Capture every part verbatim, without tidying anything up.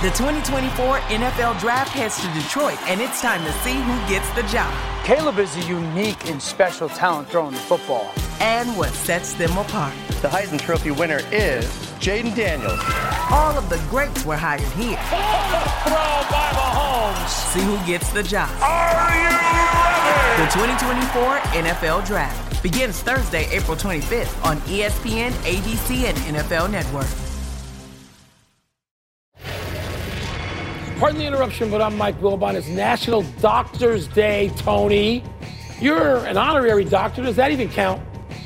The twenty twenty-four N F L Draft heads to Detroit, and it's time to see who gets the job. Caleb is a unique and special talent throwing the football. And what sets them apart. The Heisman Trophy winner is Jaden Daniels. All of the greats were hired here. Throw by Mahomes. See who gets the job. Are you ready? The twenty twenty-four N F L Draft begins Thursday, April twenty-fifth on E S P N, A B C, and N F L Network. Pardon the interruption, but I'm Mike Wilbon. It's National Doctors Day, Tony. You're an honorary doctor. Does that even count?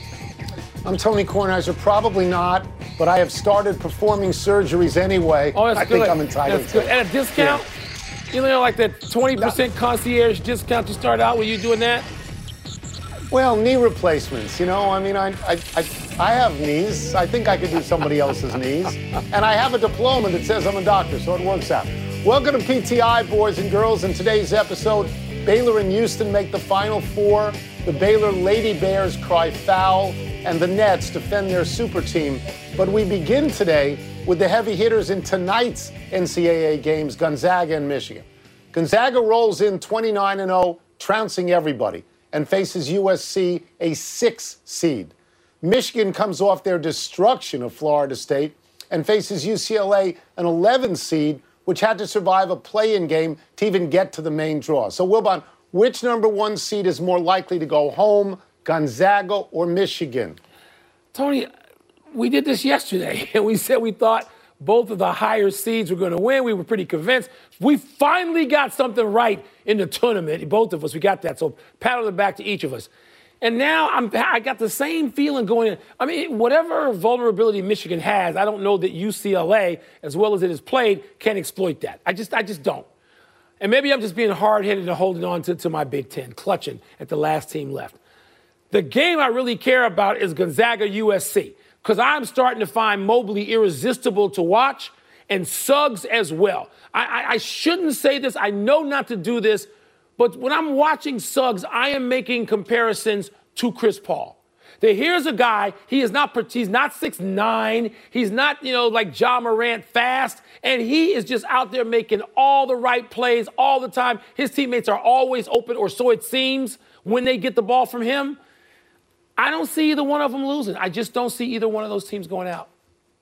I'm Tony Kornheiser. Probably not, but I have started performing surgeries anyway. Oh, that's I good. think I'm entitled that's to good. At a discount? Yeah. You know, like that twenty percent concierge discount to start out with you doing that? Well, knee replacements, you know, I mean, I, I, I, I have knees. I think I could do somebody else's knees. And I have a diploma that says I'm a doctor, so it works out. Welcome to P T I, boys and girls. In today's episode, Baylor and Houston make the Final Four. The Baylor Lady Bears cry foul, and the Nets defend their super team. But we begin today with the heavy hitters in tonight's N C double A games, Gonzaga and Michigan. Gonzaga rolls in twenty-nine and oh, trouncing everybody, and faces U S C, a six seed. Michigan comes off their destruction of Florida State and faces U C L A, an eleven seed, which had to survive a play-in game to even get to the main draw. So, Wilbon, which number one seed is more likely to go home, Gonzaga or Michigan? Tony, we did this yesterday, and we said we thought both of the higher seeds were going to win. We were pretty convinced. We finally got something right in the tournament. Both of us, we got that. So pat on the back to each of us. And now I'm, I got the same feeling going in. I mean, whatever vulnerability Michigan has, I don't know that U C L A, as well as it has played, can exploit that. I just I just don't. And maybe I'm just being hard-headed and holding on to, to my Big Ten, clutching at the last team left. The game I really care about is Gonzaga U S C, because I'm starting to find Mobley irresistible to watch, and Suggs as well. I, I, I shouldn't say this. I know not to do this. But when I'm watching Suggs, I am making comparisons to Chris Paul. That here's a guy, he is not, he's not six nine, he's not, you know, like Ja Morant fast, and he is just out there making all the right plays all the time. His teammates are always open, or so it seems, when they get the ball from him. I don't see either one of them losing. I just don't see either one of those teams going out.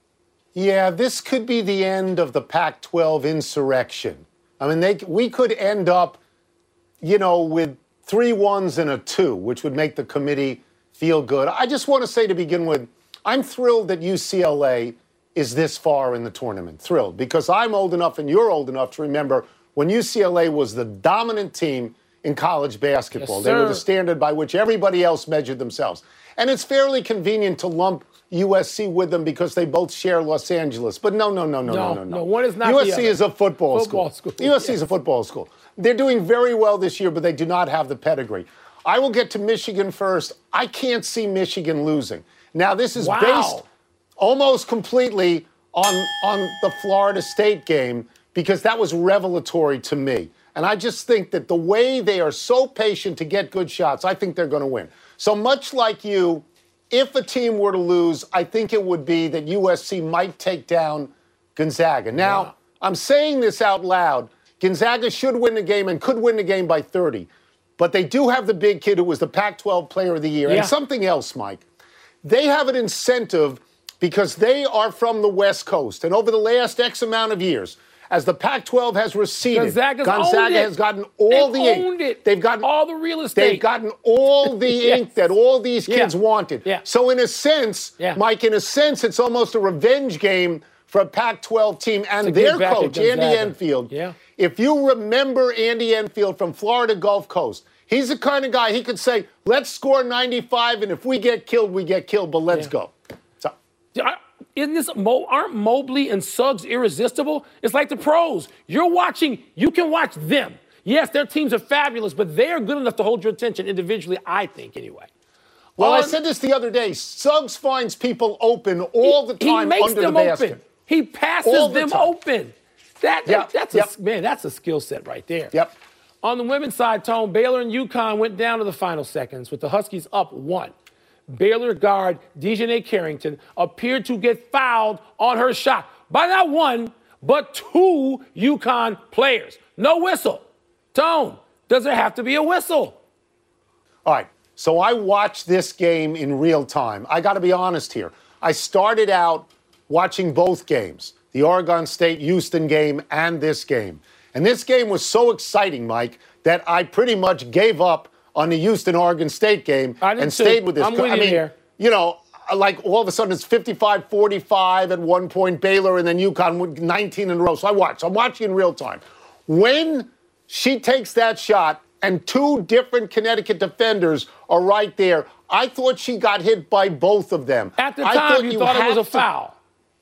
Yeah, this could be the end of the Pac twelve insurrection. I mean, they, we could end up, you know, with three ones and a two, which would make the committee feel good. I just want to say to begin with, I'm thrilled that U C L A is this far in the tournament. Thrilled, because I'm old enough and you're old enough to remember when U C L A was the dominant team in college basketball. Yes, they were sir. the standard by which everybody else measured themselves. And it's fairly convenient to lump U S C with them because they both share Los Angeles. But no, no, no, no, no, no, no. no one is not U S C the other. is a football, Football school. school, U S C yes. is a football school. They're doing very well this year, but they do not have the pedigree. I will get to Michigan first. I can't see Michigan losing. Now, this is Wow. based almost completely on, on the Florida State game because that was revelatory to me. And I just think that the way they are so patient to get good shots, I think they're going to win. So much like you, if a team were to lose, I think it would be that U S C might take down Gonzaga. Now, Yeah. I'm saying this out loud. Gonzaga should win the game and could win the game by thirty. But they do have the big kid who was the Pac twelve Player of the Year. Yeah. And something else, Mike. They have an incentive because they are from the West Coast. And over the last X amount of years, as the Pac twelve has receded, Gonzaga's Gonzaga owned it. has gotten all They've the ink. owned it. They've gotten all the real estate. They've gotten all the Yes. ink that all these kids Yeah. wanted. Yeah. So in a sense, Yeah. Mike, in a sense, it's almost a revenge game for a Pac twelve team and To their get back at coach, Andy Gonzaga. Enfield. Yeah. If you remember Andy Enfield from Florida Gulf Coast, he's the kind of guy he could say, let's score ninety-five, and if we get killed, we get killed, but let's Yeah. go. So, Isn't this, Mo, aren't Mobley and Suggs irresistible? It's like the pros. You're watching, you can watch them. Yes, their teams are fabulous, but they are good enough to hold your attention individually, I think, anyway. well, I On- said this the other day. Suggs finds people open all the time he makes under them the basket. open. He passes All the them time. open. That, that Yep, that's yep. a man. That's a skill set right there. Yep. On the women's side, Tone, Baylor and UConn went down to the final seconds with the Huskies up one. Baylor guard Dejanay Carrington appeared to get fouled on her shot by not one, but two UConn players. No whistle. Tone, does there have to be a whistle? All right. So I watched this game in real time. I got to be honest here. I started out watching both games, the Oregon State-Houston game and this game. And this game was so exciting, Mike, that I pretty much gave up on the Houston-Oregon State game and stayed with this. I'm with you I mean, here. You know, like all of a sudden it's fifty-five forty-five at one point, Baylor, and then UConn with nineteen in a row. So I watched. I'm watching in real time. When she takes that shot and two different Connecticut defenders are right there, I thought she got hit by both of them. At the I time, thought you, you thought it was a to, foul.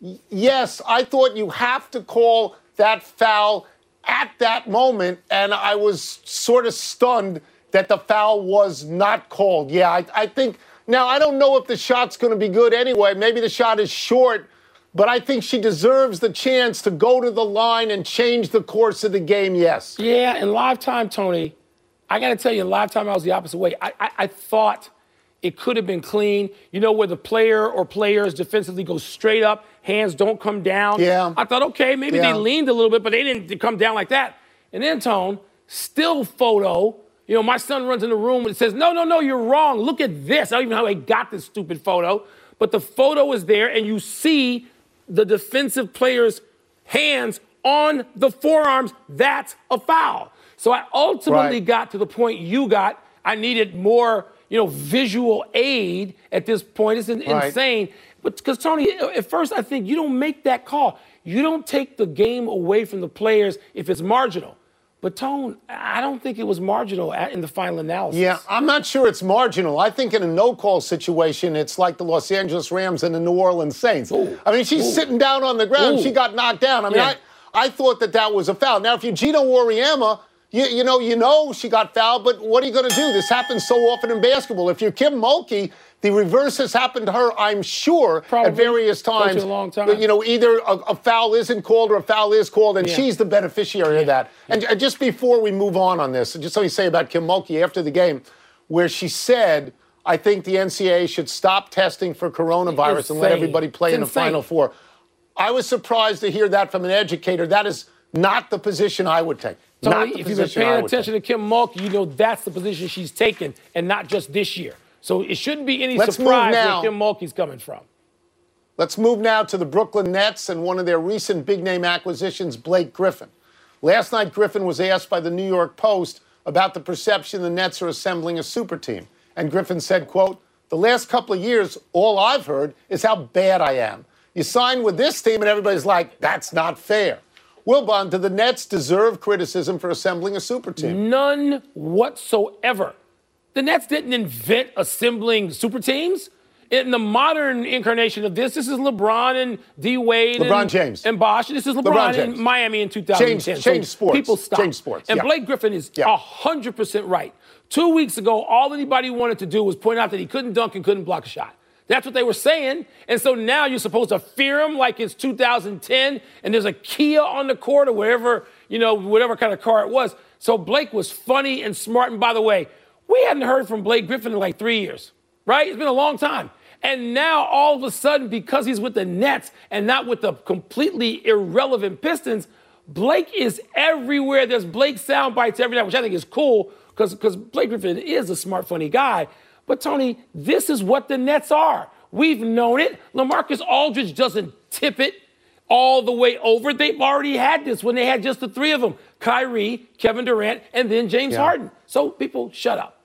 Yes, I thought you have to call that foul at that moment, and I was sort of stunned that the foul was not called. Yeah, I, I think, now I don't know if the shot's going to be good anyway. Maybe the shot is short, but I think she deserves the chance to go to the line and change the course of the game, yes. Yeah, in live time, Tony, I got to tell you, in live time, I was the opposite way. I, I, I thought it could have been clean. You know, where the player or players defensively go straight up, hands don't come down. Yeah. I thought, okay, maybe yeah. they leaned a little bit, but they didn't come down like that. And then, Tone, still photo. You know, my son runs in the room and says, no, no, no, you're wrong. Look at this. I don't even know how he got this stupid photo. But the photo is there, and you see the defensive player's hands on the forearms. That's a foul. So I ultimately right. got to the point you got. I needed more, you know, visual aid at this point. It's in, right. insane. But because, Tony, at first I think you don't make that call. You don't take the game away from the players if it's marginal. But, Tone, I don't think it was marginal in the final analysis. Yeah, I'm not sure it's marginal. I think in a no-call situation, it's like the Los Angeles Rams and the New Orleans Saints. Ooh. I mean, she's Ooh. sitting down on the ground. Ooh. She got knocked down. I mean, Yeah. I, I thought that that was a foul. Now, if you're Gino Auriemma, you, you know, you know she got fouled, but what are you going to do? This happens so often in basketball. If you're Kim Mulkey, the reverse has happened to her, I'm sure, Probably. at various times. Coach a long time. You know, either a, a foul isn't called or a foul is called, and Yeah. she's the beneficiary Yeah. of that. And uh, just before we move on on this, just so you say about Kim Mulkey after the game, where she said, I think the N C double A should stop testing for coronavirus It's and let insane. everybody play It's in the insane. Final Four. I was surprised to hear that from an educator. That is not the position I would take. So not the if you've been position I paying would attention take. to Kim Mulkey, you know that's the position she's taken, and not just this year. So it shouldn't be any Let's move surprise now. where Kim Mulkey's coming from. Let's move now to the Brooklyn Nets and one of their recent big-name acquisitions, Blake Griffin. Last night, Griffin was asked by the New York Post about the perception the Nets are assembling a super team. And Griffin said, quote, the last couple of years, all I've heard is how bad I am. You sign with this team and everybody's like, that's not fair. Wilbon, do the Nets deserve criticism for assembling a super team? None whatsoever. The Nets didn't invent assembling super teams. In the modern incarnation of this, this is LeBron and D. Wade LeBron and, James. and Bosh. This is LeBron, LeBron James. in Miami in two thousand ten. Change- change so sports. People stop. Change sports, And yeah. Blake Griffin is Yeah. one hundred percent right. Two weeks ago, all anybody wanted to do was point out that he couldn't dunk and couldn't block a shot. That's what they were saying. And so now you're supposed to fear him like it's two thousand ten and there's a Kia on the court or whatever, you know, whatever kind of car it was. So Blake was funny and smart. And by the way, we hadn't heard from Blake Griffin in like three years, right? It's been a long time. And now all of a sudden, because he's with the Nets and not with the completely irrelevant Pistons, Blake is everywhere. There's Blake sound bites every night, which I think is cool because because Blake Griffin is a smart, funny guy. But, Tony, this is what the Nets are. We've known it. LaMarcus Aldridge doesn't tip it all the way over. They've already had this when they had just the three of them, Kyrie, Kevin Durant, and then James Yeah. Harden. So, people, shut up.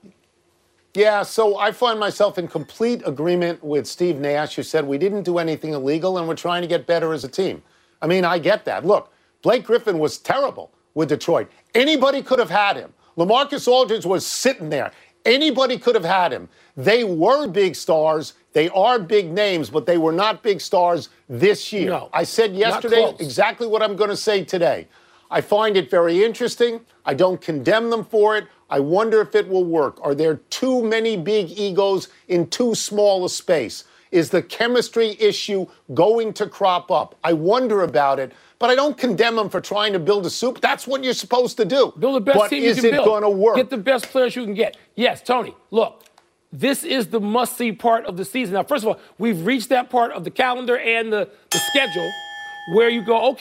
Yeah, so I find myself in complete agreement with Steve Nash, who said we didn't do anything illegal and we're trying to get better as a team. I mean, I get that. Look, Blake Griffin was terrible with Detroit. Anybody could have had him. LaMarcus Aldridge was sitting there. Anybody could have had him. They were big stars. They are big names, but they were not big stars this year. No, I said yesterday not close. exactly what I'm going to say today. I find it very interesting. I don't condemn them for it. I wonder if it will work. Are there too many big egos in too small a space? Is the chemistry issue going to crop up? I wonder about it, but I don't condemn them for trying to build a soup. That's what you're supposed to do. Build the best but team is you can it build. going to work? Get the best players you can get. Yes, Tony, look, this is the must-see part of the season. Now, first of all, we've reached that part of the calendar and the, the schedule where you go, okay,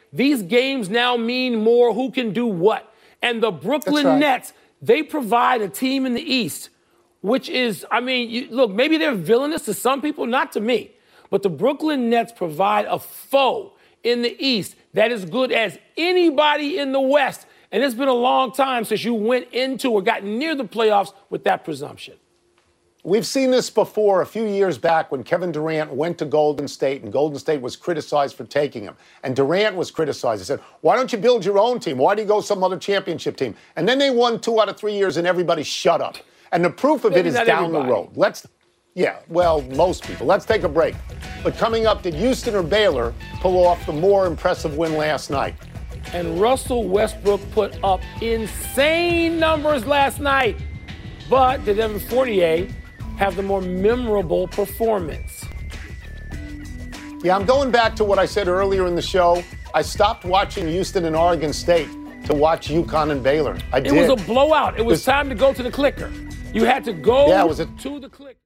These games now mean more who can do what. And the Brooklyn right. Nets, they provide a team in the East, which is, I mean, you, look, maybe they're villainous to some people, not to me. But the Brooklyn Nets provide a foe in the East that is good as anybody in the West. And it's been a long time since you went into or got near the playoffs with that presumption. We've seen this before a few years back when Kevin Durant went to Golden State and Golden State was criticized for taking him. And Durant was criticized. He said, why don't you build your own team? Why do you go some other championship team? And then they won two out of three years and everybody shut up. And the proof of Maybe it is not down everybody. the road. Let's, yeah, well, most people. Let's take a break. But coming up, did Houston or Baylor pull off the more impressive win last night? And Russell Westbrook put up insane numbers last night. But did Evan Fournier have the more memorable performance? Yeah, I'm going back to what I said earlier in the show. I stopped watching Houston and Oregon State to watch UConn and Baylor. I It did. was a blowout. It was This- time to go to the clicker. You had to go Yeah, was it- to the clicker.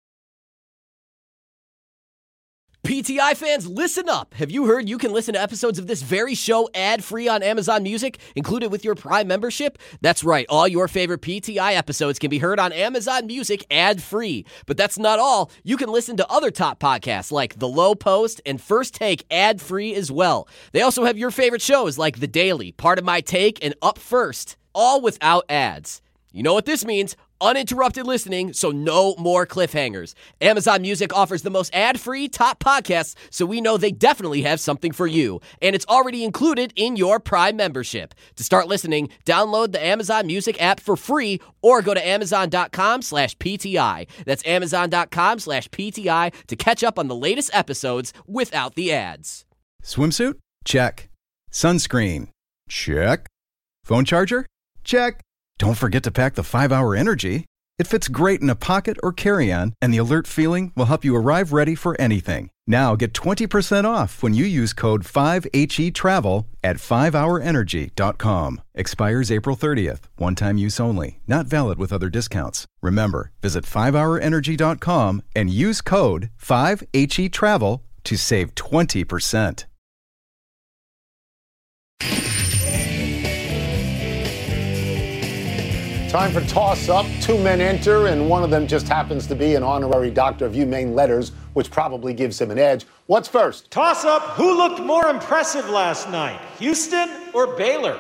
P T I fans, listen up. Have you heard you can listen to episodes of this very show ad-free on Amazon Music, included with your Prime membership? That's right. All your favorite P T I episodes can be heard on Amazon Music ad-free. But that's not all. You can listen to other top podcasts like The Low Post and First Take ad-free as well. They also have your favorite shows like The Daily, Part of My Take, and Up First, all without ads. You know what this means? Uninterrupted listening, so no more cliffhangers. Amazon Music offers the most ad-free top podcasts, so we know they definitely have something for you. And it's already included in your Prime membership. To start listening, download the Amazon Music app for free or go to amazon.com slash PTI. That's amazon.com slash PTI to catch up on the latest episodes without the ads. Swimsuit? Check. Sunscreen? Check. Phone charger? Check. Don't forget to pack the five hour Energy. It fits great in a pocket or carry-on, and the alert feeling will help you arrive ready for anything. Now get twenty percent off when you use code five H E travel at five hour energy dot com. Expires April thirtieth. One-time use only. Not valid with other discounts. Remember, visit five hour energy dot com and use code five H E travel to save twenty percent. Time for toss-up. Two men enter, and one of them just happens to be an honorary doctor of humane letters, which probably gives him an edge. What's first? Toss up, who looked more impressive last night, Houston or Baylor?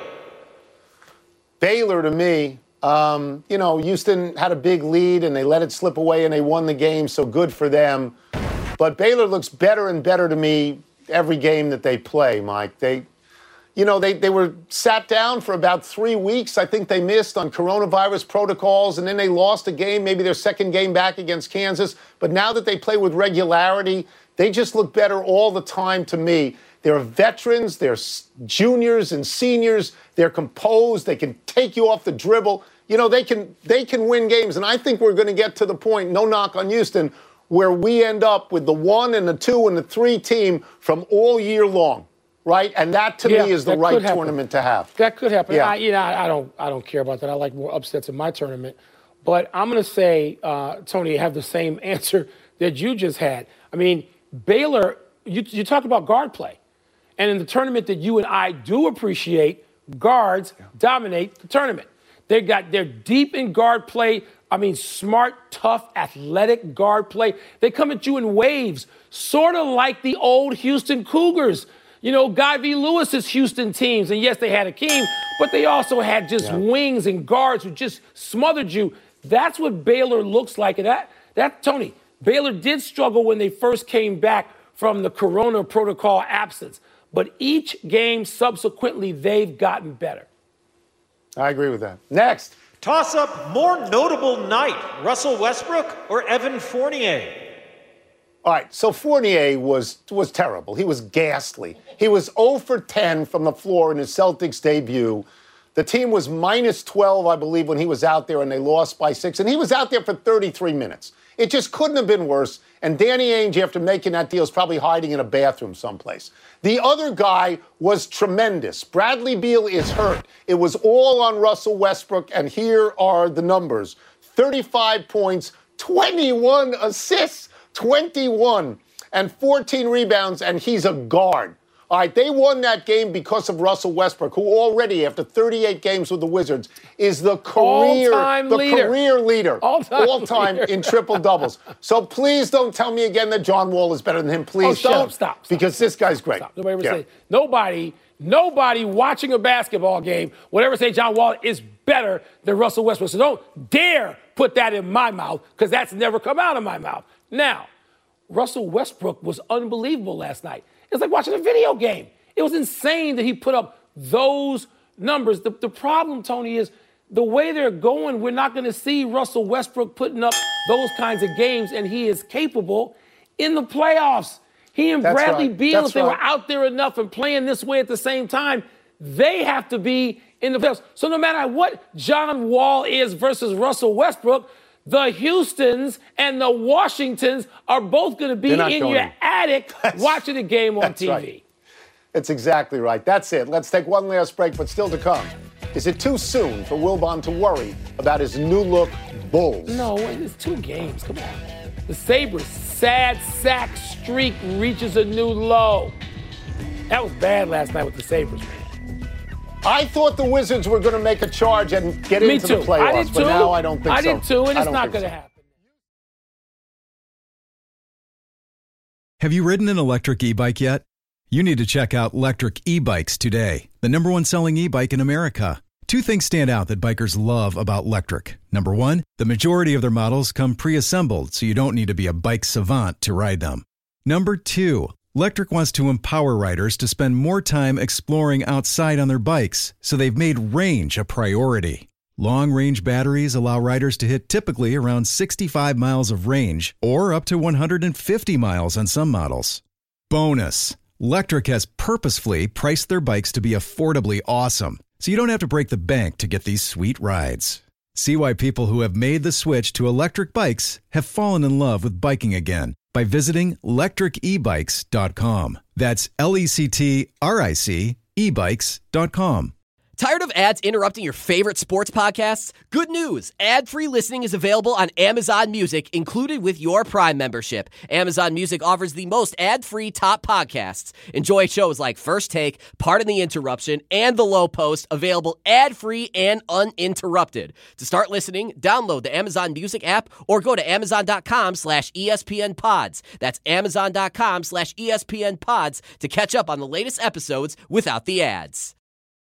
Baylor to me. Um, you know, Houston had a big lead, and they let it slip away, and they won the game, so good for them. But Baylor looks better and better to me every game that they play, Mike. They... You know, they, they were sat down for about three weeks. I think they missed on coronavirus protocols, and then they lost a game, maybe their second game back against Kansas. But now that they play with regularity, they just look better all the time to me. They're veterans, they're juniors and seniors, they're composed, they can take you off the dribble. You know, they can they can win games. And I think we're going to get to the point, no knock on Houston, where we end up with the one and the two and the three team from all year long. Right, and that to Yeah, me is the that right could happen. tournament to have. That could happen. Yeah. I, you know, I, I don't, I don't care about that. I like more upsets in my tournament. But I'm going to say, uh, Tony, have the same answer that you just had. I mean, Baylor. You, you talk about guard play, and in the tournament that you and I do appreciate, guards yeah. dominate the tournament. They got they're deep in guard play. I mean, smart, tough, athletic guard play. They come at you in waves, sort of like the old Houston Cougars. You know, Guy V. Lewis's Houston teams, and yes, they had Akeem, but they also had just yeah. wings and guards who just smothered you. That's what Baylor looks like. And that, that, Tony, Baylor did struggle when they first came back from the Corona protocol absence. But each game subsequently, they've gotten better. I agree with that. Next. Toss up, more notable night, Russell Westbrook or Evan Fournier? All right, so Fournier was was terrible. He was ghastly. He was zero for ten from the floor in his Celtics debut. The team was minus twelve, I believe, when he was out there, and they lost by six. And he was out there for thirty-three minutes. It just couldn't have been worse. And Danny Ainge, after making that deal, is probably hiding in a bathroom someplace. The other guy was tremendous. Bradley Beal is hurt. It was all on Russell Westbrook, and here are the numbers. thirty-five points, twenty-one assists. twenty-one and fourteen rebounds, and he's a guard. All right, they won that game because of Russell Westbrook, who already, after thirty-eight games with the Wizards, is the career All-time the leader. career leader, All-time all-time leader. in triple doubles. So please don't tell me again that John Wall is better than him. Please Oh, shut don't, up. Stop, stop. because this guy's great. Stop. Nobody ever Yeah. say nobody. Nobody watching a basketball game would ever say John Wall is better than Russell Westbrook. So don't dare put that in my mouth, because that's never come out of my mouth. Now, Russell Westbrook was unbelievable last night. It's like watching a video game. It was insane that he put up those numbers. The, the problem, Tony, is the way they're going, we're not going to see Russell Westbrook putting up those kinds of games, and he is capable in the playoffs. He and That's Bradley right. Beal, That's if they right. were out there enough and playing this way at the same time, they have to be in the playoffs. So no matter what John Wall is versus Russell Westbrook, the Houstons and the Washingtons are both going to be They're not in going your in. attic watching the game on That's T V. right. That's exactly right. That's it. Let's take one last break, but still to come. Is it too soon for Wilbon to worry about his new look Bulls? No, it's two games. Come on. The Sabres' sad sack streak reaches a new low. That was bad last night with the Sabres, man. I thought the Wizards were going to make a charge and get Me into too. the playoffs, I did too. but now I don't think I so. did too, and I it's don't not think going to so. happen. Have you ridden an electric e-bike yet? You need to check out Lectric E-Bikes today, the number one selling e-bike in America. Two things stand out that bikers love about Lectric. Number one, the majority of their models come pre-assembled, so you don't need to be a bike savant to ride them. Number two, Lectric wants to empower riders to spend more time exploring outside on their bikes, so they've made range a priority. Long-range batteries allow riders to hit typically around sixty-five miles of range, or up to one hundred fifty miles on some models. Bonus, Lectric has purposefully priced their bikes to be affordably awesome, so you don't have to break the bank to get these sweet rides. See why people who have made the switch to electric bikes have fallen in love with biking again by visiting lectric e bikes dot com. That's L E C T R I C e bikes dot com. Tired of ads interrupting your favorite sports podcasts? Good news! Ad-free listening is available on Amazon Music, included with your Prime membership. Amazon Music offers the most ad-free top podcasts. Enjoy shows like First Take, Pardon the Interruption, and The Low Post, available ad-free and uninterrupted. To start listening, download the Amazon Music app or go to amazon.com slash ESPN pods. That's amazon.com slash ESPN pods to catch up on the latest episodes without the ads.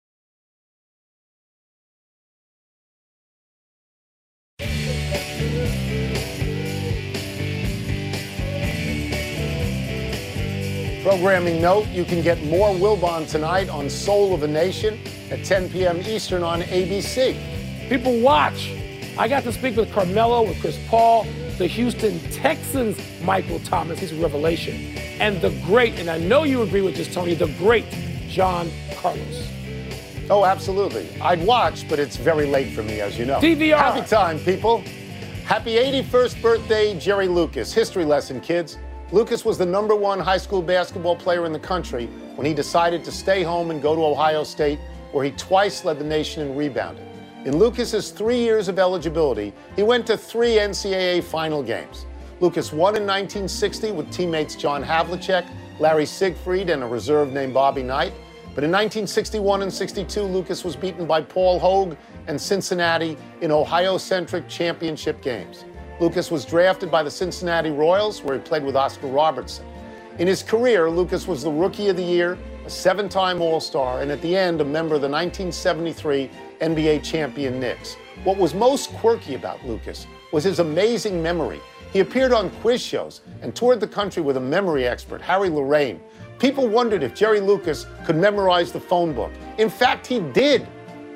Programming note, you can get more Wilbon tonight on Soul of a Nation at ten p.m. Eastern on A B C. People watch. I got to speak with Carmelo, with Chris Paul, the Houston Texans' Michael Thomas. He's a revelation. And the great, and I know you agree with this, Tony, the great John Carlos. Oh, absolutely. I'd watch, but it's very late for me, as you know. D V R. Happy time, people. Happy eighty-first birthday, Jerry Lucas. History lesson, kids. Lucas was the number one high school basketball player in the country when he decided to stay home and go to Ohio State, where he twice led the nation in rebounding. In Lucas's three years of eligibility, he went to three N C double A final games. Lucas won in nineteen sixty with teammates John Havlicek, Larry Siegfried, and a reserve named Bobby Knight. But in nineteen sixty-one and sixty-two, Lucas was beaten by Paul Hogue and Cincinnati in Ohio-centric championship games. Lucas was drafted by the Cincinnati Royals, where he played with Oscar Robertson. In his career, Lucas was the Rookie of the Year, a seven-time All-Star, and at the end, a member of the nineteen seventy-three N B A champion Knicks. What was most quirky about Lucas was his amazing memory. He appeared on quiz shows and toured the country with a memory expert, Harry Lorraine. People wondered if Jerry Lucas could memorize the phone book. In fact, he did.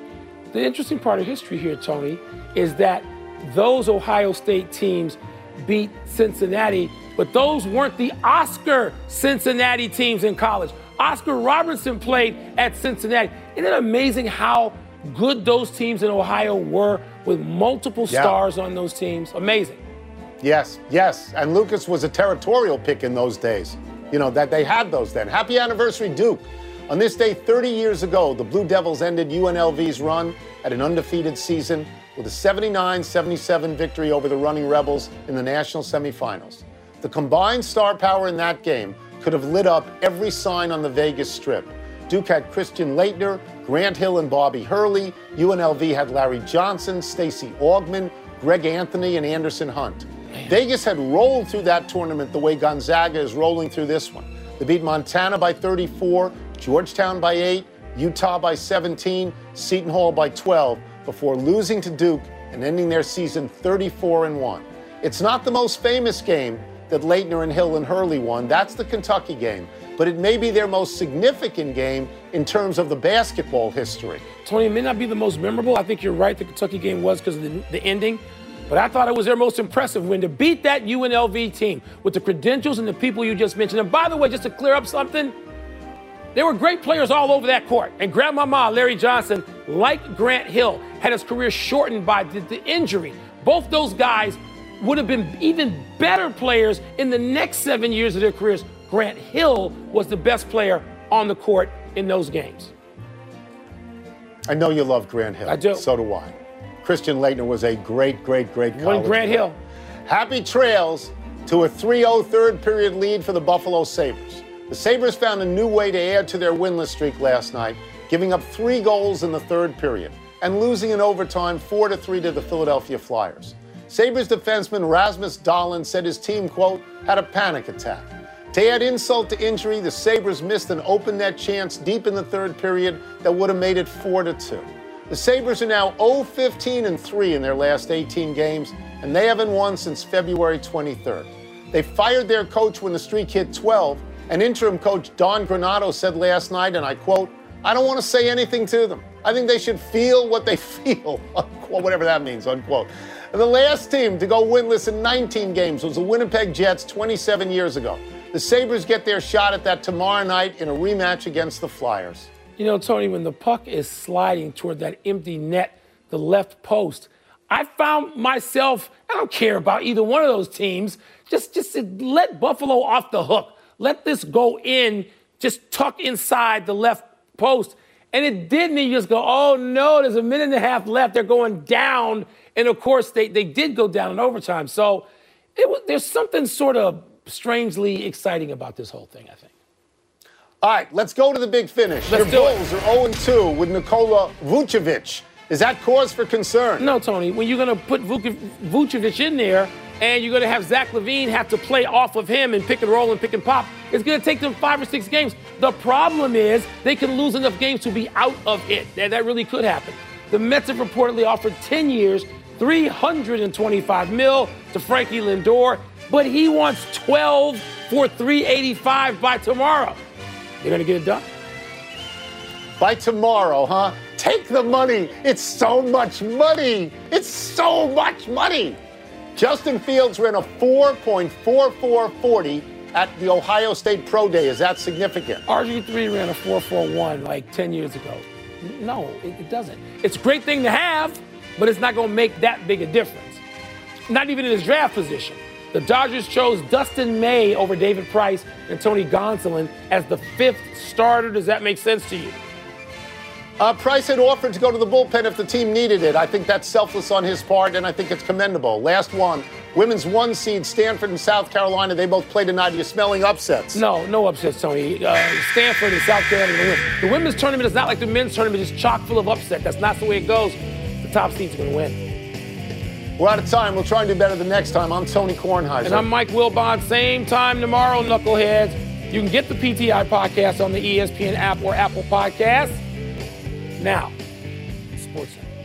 The interesting part of history here, Tony, is that those Ohio State teams beat Cincinnati, but those weren't the Oscar Cincinnati teams in college. Oscar Robertson played at Cincinnati. Isn't it amazing how good those teams in Ohio were with multiple Yeah. stars on those teams? Amazing. Yes, yes. And Lucas was a territorial pick in those days. You know, that they had those then. Happy anniversary, Duke. On this day thirty years ago, the Blue Devils ended U N L V's run at an undefeated season with a seventy-nine seventy-seven victory over the running Rebels in the national semifinals. The combined star power in that game could have lit up every sign on the Vegas Strip. Duke had Christian Laettner, Grant Hill and Bobby Hurley. U N L V had Larry Johnson, Stacey Augmon, Greg Anthony, and Anderson Hunt. Man. Vegas had rolled through that tournament the way Gonzaga is rolling through this one. They beat Montana by thirty-four, Georgetown by eight, Utah by seventeen, Seton Hall by twelve, before losing to Duke and ending their season thirty-four and one. It's not the most famous game that Laettner and Hill and Hurley won. That's the Kentucky game. But it may be their most significant game in terms of the basketball history. Tony, it may not be the most memorable. I think you're right. The Kentucky game was because of the, the ending. But I thought it was their most impressive win to beat that U N L V team with the credentials and the people you just mentioned. And by the way, just to clear up something, there were great players all over that court. And Grandmama Larry Johnson, like Grant Hill, had his career shortened by the, the injury. Both those guys would have been even better players in the next seven years of their careers. Grant Hill was the best player on the court in those games. I know you love Grant Hill. I do. So do I. Christian Laettner was a great, great, great college One Grant player. Hill. Happy trails to a three oh third period lead for the Buffalo Sabres. The Sabres found a new way to add to their winless streak last night, giving up three goals in the third period and losing in overtime four to three to the Philadelphia Flyers. Sabres defenseman Rasmus Dahlin said his team, quote, had a panic attack. To add insult to injury, the Sabres missed an open net chance deep in the third period that would have made it four to two. The Sabres are now oh fifteen and three in their last eighteen games, and they haven't won since February twenty-third. They fired their coach when the streak hit twelve, and interim coach Don Granato said last night, and I quote, I don't want to say anything to them. I think they should feel what they feel, unquote, whatever that means, unquote. And the last team to go winless in nineteen games was the Winnipeg Jets twenty-seven years ago. The Sabres get their shot at that tomorrow night in a rematch against the Flyers. You know, Tony, when the puck is sliding toward that empty net, the left post, I found myself, I don't care about either one of those teams, just, just let Buffalo off the hook. Let this go in, just tuck inside the left post. And it didn't. You just go, oh, no, there's a minute and a half left. They're going down. And, of course, they, they did go down in overtime. So it was, there's something sort of strangely exciting about this whole thing, I think. All right, let's go to the big finish. Let's Your do Bulls are oh and two with Nikola Vucevic. Is that cause for concern? No, Tony. When you're going to put Vucevic in there and you're going to have Zach LaVine have to play off of him and pick and roll and pick and pop, it's going to take them five or six games. The problem is they can lose enough games to be out of it. That, that really could happen. The Mets have reportedly offered ten years, three hundred twenty-five mil to Frankie Lindor, but he wants twelve for three eighty-five by tomorrow. They're going to get it done? By tomorrow, huh? Take the money. It's so much money. It's so much money. Justin Fields ran a four point four four forty at the Ohio State Pro Day. Is that significant? R G three ran a four four one like ten years ago. No, it, it doesn't. It's a great thing to have, but it's not going to make that big a difference. Not even in his draft position. The Dodgers chose Dustin May over David Price and Tony Gonsolin as the fifth starter. Does that make sense to you? Uh, Price had offered to go to the bullpen if the team needed it. I think that's selfless on his part, and I think it's commendable. Last one, women's one seed, Stanford and South Carolina. They both play tonight. Are you smelling upsets? No, no upsets, Tony. Uh, Stanford and South Carolina win. The women's tournament is not like the men's tournament. It's chock full of upset. That's not the way it goes. The top seeds are going to win. We're out of time. We'll try and do better the next time. I'm Tony Kornheiser. And I'm Mike Wilbon. Same time tomorrow, knuckleheads. You can get the P T I podcast on the E S P N app or Apple Podcasts. Now, SportsCenter.